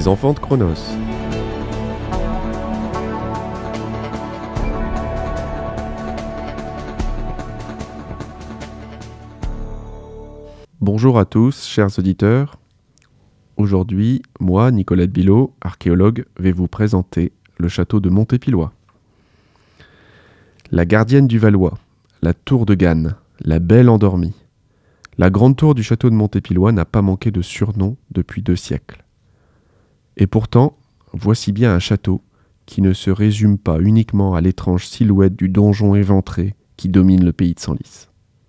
Les enfants de Cronos. Bonjour à tous, chers auditeurs. Aujourd'hui, moi, Nicolette Bilot, archéologue, vais vous présenter le château de Montépillois. La gardienne du Valois, la tour de Gannes, la belle endormie. La grande tour du château de Montépillois n'a pas manqué de surnom depuis 2 siècles. Et pourtant, voici bien un château qui ne se résume pas uniquement à l'étrange silhouette du donjon éventré qui domine le pays de Senlis.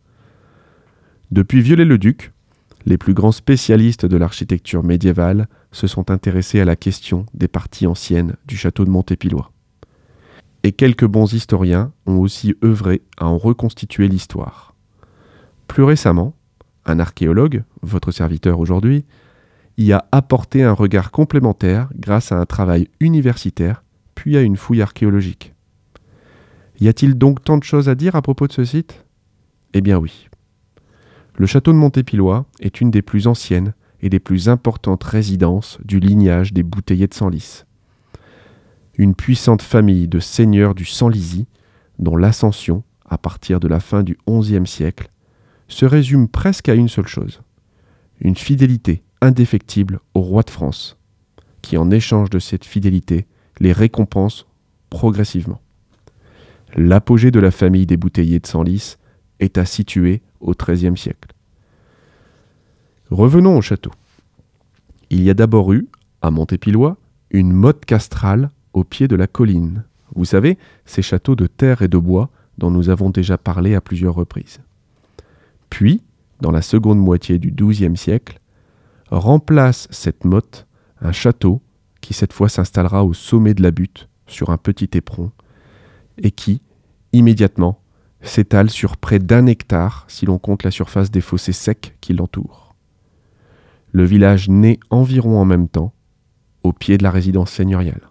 Depuis Viollet-le-Duc, les plus grands spécialistes de l'architecture médiévale se sont intéressés à la question des parties anciennes du château de Montépillois. Et quelques bons historiens ont aussi œuvré à en reconstituer l'histoire. Plus récemment, un archéologue, votre serviteur aujourd'hui, y a apporté un regard complémentaire grâce à un travail universitaire, puis à une fouille archéologique. Y a-t-il donc tant de choses à dire à propos de ce site ? Eh bien oui. Le château de Montépillois est une des plus anciennes et des plus importantes résidences du lignage des Bouteillers de Senlis. Une puissante famille de seigneurs du Senlisie, dont l'ascension, à partir de la fin du XIe siècle, se résume presque à une seule chose, une fidélité indéfectible au roi de France, qui en échange de cette fidélité les récompense progressivement. L'apogée de la famille des Bouteillers de Senlis est à situer au XIIIe siècle. Revenons au château. Il y a d'abord eu, à Montépillois, une motte castrale au pied de la colline. Vous savez, ces châteaux de terre et de bois dont nous avons déjà parlé à plusieurs reprises. Puis, dans la seconde moitié du XIIe siècle, remplace cette motte un château qui cette fois s'installera au sommet de la butte, sur un petit éperon, et qui, immédiatement, s'étale sur près d'1 hectare si l'on compte la surface des fossés secs qui l'entourent. Le village naît environ en même temps, au pied de la résidence seigneuriale.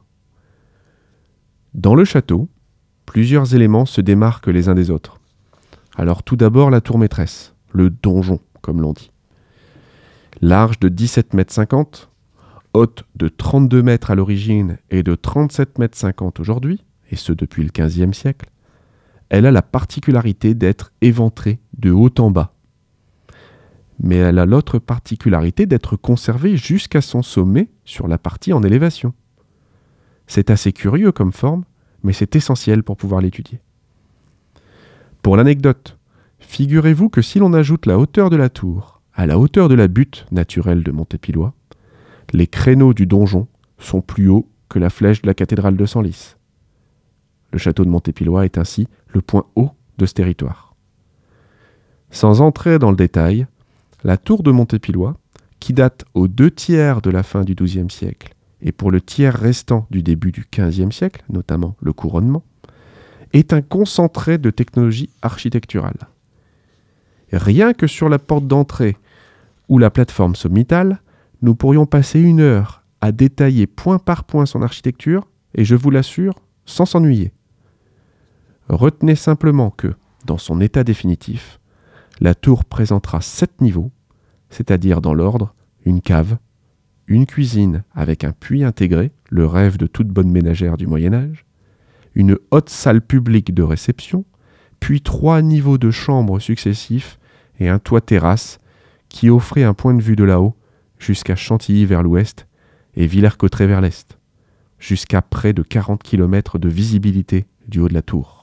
Dans le château, plusieurs éléments se démarquent les uns des autres. Alors tout d'abord la tour maîtresse, le donjon, comme l'on dit. Large de 17,50 m, haute de 32 mètres à l'origine et de 37,50 m aujourd'hui, et ce depuis le XVe siècle, elle a la particularité d'être éventrée de haut en bas. Mais elle a l'autre particularité d'être conservée jusqu'à son sommet sur la partie en élévation. C'est assez curieux comme forme, mais c'est essentiel pour pouvoir l'étudier. Pour l'anecdote, figurez-vous que si l'on ajoute la hauteur de la tour à la hauteur de la butte naturelle de Montépillois, les créneaux du donjon sont plus hauts que la flèche de la cathédrale de Senlis. Le château de Montépillois est ainsi le point haut de ce territoire. Sans entrer dans le détail, la tour de Montépillois, qui date aux 2/3 de la fin du XIIe siècle et pour le tiers restant du début du XVe siècle, notamment le couronnement, est un concentré de technologie architecturale. Rien que sur la porte d'entrée ou la plateforme sommitale, nous pourrions passer 1 heure à détailler point par point son architecture et je vous l'assure, sans s'ennuyer. Retenez simplement que, dans son état définitif, la tour présentera 7 niveaux, c'est-à-dire dans l'ordre, une cave, une cuisine avec un puits intégré, le rêve de toute bonne ménagère du Moyen-Âge, une haute salle publique de réception, puis 3 niveaux de chambres successifs et un toit terrasse qui offrait un point de vue de là-haut jusqu'à Chantilly vers l'ouest et Villers-Cotterêts vers l'est, jusqu'à près de 40 km de visibilité du haut de la tour.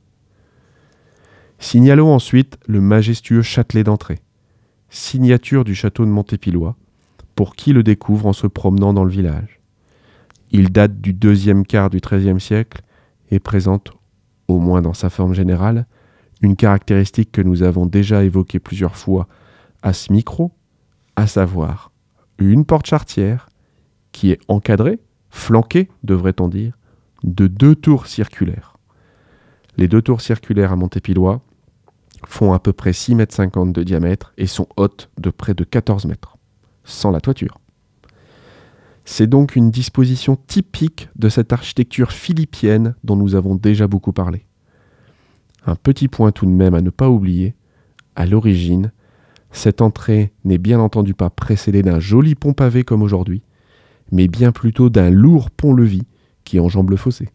Signalons ensuite le majestueux châtelet d'entrée, signature du château de Montépillois, pour qui le découvre en se promenant dans le village. Il date du 2e quart du XIIIe siècle et présente, au moins dans sa forme générale, une caractéristique que nous avons déjà évoquée plusieurs fois à ce micro, à savoir une porte charretière qui est encadrée, flanquée, devrait-on dire, de 2 tours circulaires. Les 2 tours circulaires à Montépillois font à peu près 6,50 m de diamètre et sont hautes de près de 14 mètres, sans la toiture. C'est donc une disposition typique de cette architecture philippienne dont nous avons déjà beaucoup parlé. Un petit point tout de même à ne pas oublier, à l'origine, cette entrée n'est bien entendu pas précédée d'un joli pont pavé comme aujourd'hui, mais bien plutôt d'un lourd pont-levis qui enjambe le fossé.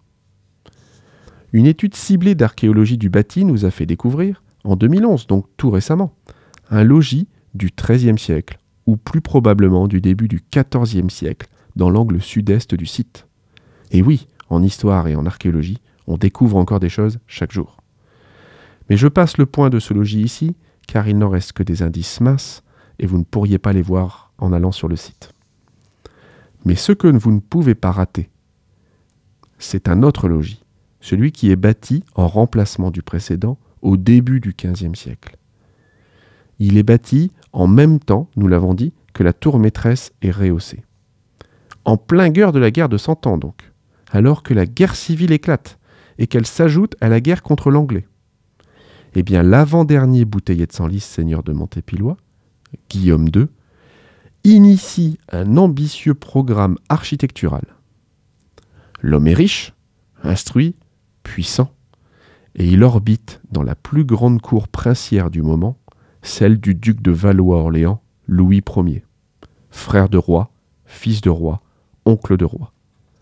Une étude ciblée d'archéologie du bâti nous a fait découvrir, en 2011, donc tout récemment, un logis du XIIIe siècle, ou plus probablement du début du XIVe siècle, dans l'angle sud-est du site. Et oui, en histoire et en archéologie, on découvre encore des choses chaque jour. Mais je passe le point de ce logis ici, car il n'en reste que des indices minces, et vous ne pourriez pas les voir en allant sur le site. Mais ce que vous ne pouvez pas rater, c'est un autre logis, celui qui est bâti en remplacement du précédent au début du XVe siècle. Il est bâti en même temps, nous l'avons dit, que la tour maîtresse est rehaussée. En plein cœur de la guerre de Cent Ans donc, alors que la guerre civile éclate et qu'elle s'ajoute à la guerre contre l'Anglais. Eh bien, l'avant-dernier bouteiller de Senlis, seigneur de Montépillois, Guillaume II, initie un ambitieux programme architectural. L'homme est riche, instruit, puissant, et il orbite dans la plus grande cour princière du moment, celle du duc de Valois-Orléans, Louis Ier, frère de roi, fils de roi, oncle de roi.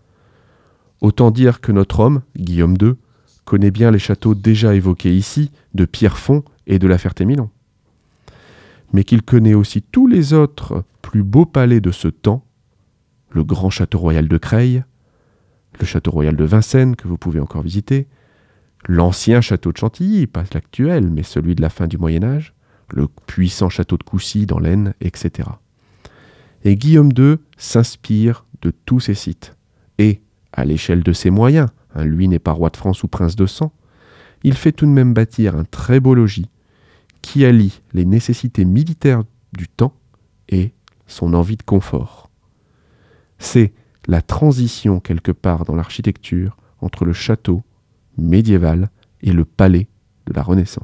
Autant dire que notre homme, Guillaume II, connaît bien les châteaux déjà évoqués ici, de Pierrefonds et de la Ferté-Milon. Mais qu'il connaît aussi tous les autres plus beaux palais de ce temps, le grand château royal de Creil, le château royal de Vincennes, que vous pouvez encore visiter, l'ancien château de Chantilly, pas l'actuel, mais celui de la fin du Moyen-Âge, le puissant château de Coucy dans l'Aisne, etc. Et Guillaume II s'inspire de tous ces sites. Et, à l'échelle de ses moyens, lui n'est pas roi de France ou prince de sang, il fait tout de même bâtir un très beau logis qui allie les nécessités militaires du temps et son envie de confort. C'est la transition quelque part dans l'architecture entre le château médiéval et le palais de la Renaissance.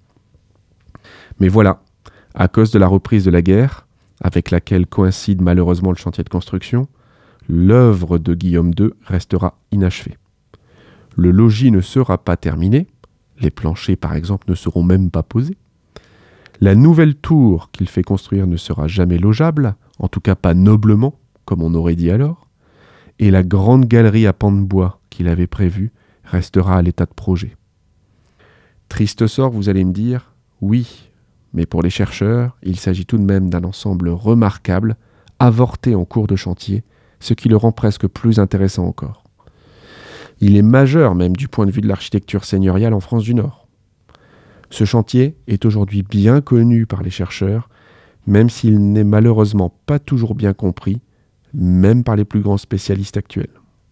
Mais voilà, à cause de la reprise de la guerre, avec laquelle coïncide malheureusement le chantier de construction, l'œuvre de Guillaume II restera inachevée. Le logis ne sera pas terminé, les planchers par exemple ne seront même pas posés. La nouvelle tour qu'il fait construire ne sera jamais logeable, en tout cas pas noblement, comme on aurait dit alors, et la grande galerie à pans de bois qu'il avait prévue restera à l'état de projet. Triste sort, vous allez me dire, oui, mais pour les chercheurs, il s'agit tout de même d'un ensemble remarquable, avorté en cours de chantier, ce qui le rend presque plus intéressant encore. Il est majeur même du point de vue de l'architecture seigneuriale en France du Nord. Ce chantier est aujourd'hui bien connu par les chercheurs, même s'il n'est malheureusement pas toujours bien compris, même par les plus grands spécialistes actuels.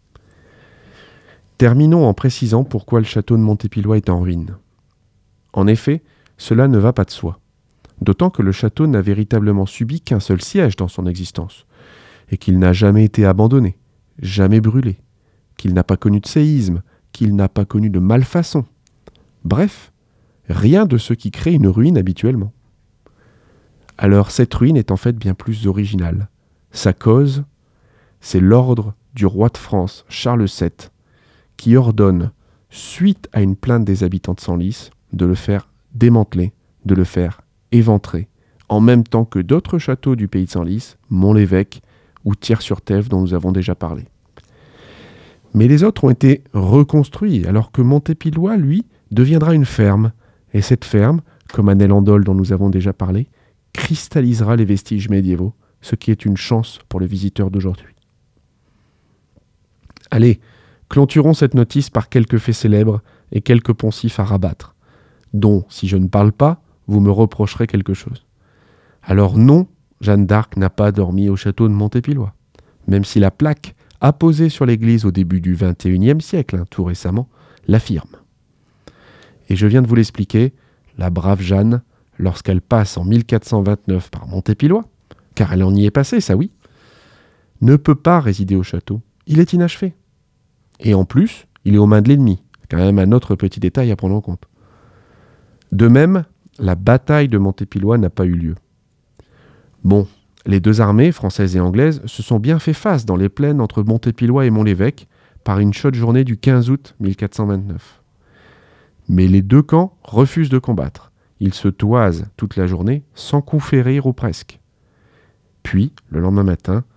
Terminons en précisant pourquoi le château de Montépillois est en ruine. En effet, cela ne va pas de soi, d'autant que le château n'a véritablement subi qu'un seul siège dans son existence, et qu'il n'a jamais été abandonné, jamais brûlé, qu'il n'a pas connu de séisme, qu'il n'a pas connu de malfaçon. Bref, rien de ce qui crée une ruine habituellement. Alors cette ruine est en fait bien plus originale. Sa cause, c'est l'ordre du roi de France, Charles VII, qui ordonne, suite à une plainte des habitants de Senlis, de le faire démanteler, de le faire éventrer, en même temps que d'autres châteaux du pays de Senlis, Mont-l'Évêque ou Thiers-sur-Tève dont nous avons déjà parlé. Mais les autres ont été reconstruits, alors que Montépillois, lui, deviendra une ferme. Et cette ferme, comme à Nel-en-Dol dont nous avons déjà parlé, cristallisera les vestiges médiévaux, ce qui est une chance pour les visiteurs d'aujourd'hui. Allez, clôturons cette notice par quelques faits célèbres et quelques poncifs à rabattre, dont, si je ne parle pas, vous me reprocherez quelque chose. Alors non, Jeanne d'Arc n'a pas dormi au château de Montépillois, même si la plaque apposée sur l'église au début du XXIe siècle, tout récemment, l'affirme. Et je viens de vous l'expliquer, la brave Jeanne, lorsqu'elle passe en 1429 par Montépillois, car elle en y est passée, ça oui, ne peut pas résider au château. Il est inachevé. Et en plus, il est aux mains de l'ennemi. Quand même un autre petit détail à prendre en compte. De même, la bataille de Montépillois n'a pas eu lieu. Bon, les deux armées, françaises et anglaises, se sont bien fait face dans les plaines entre Montépillois et Mont-l'Évêque par une chaude journée du 15 août 1429. Mais les deux camps refusent de combattre. Ils se toisent toute la journée sans coup férir ou presque. Puis, le lendemain matin,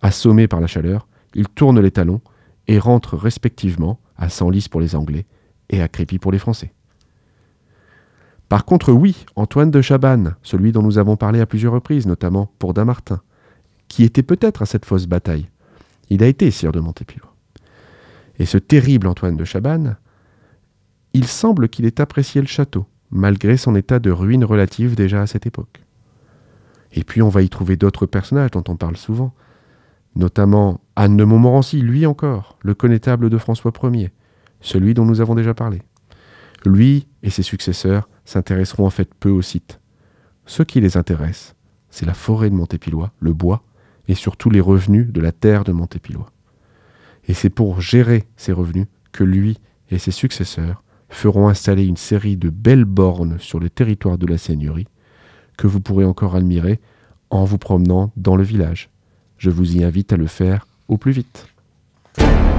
Assommés par la chaleur, ils tournent les talons et rentrent respectivement à Senlis pour les Anglais et à Crépy pour les Français. Par contre, oui, Antoine de Chabannes, celui dont nous avons parlé à plusieurs reprises, notamment pour Dammartin, qui était peut-être à cette fausse bataille, il a été sire de Montépilloy. Et ce terrible Antoine de Chabannes, il semble qu'il ait apprécié le château, malgré son état de ruine relative déjà à cette époque. Et puis on va y trouver d'autres personnages dont on parle souvent, notamment Anne de Montmorency, lui encore, le connétable de François Ier, celui dont nous avons déjà parlé. Lui et ses successeurs s'intéresseront en fait peu au site. Ce qui les intéresse, c'est la forêt de Montépilloy, le bois, et surtout les revenus de la terre de Montépilloy. Et c'est pour gérer ces revenus que lui et ses successeurs feront installer une série de belles bornes sur le territoire de la seigneurie que vous pourrez encore admirer en vous promenant dans le village. Je vous y invite à le faire au plus vite.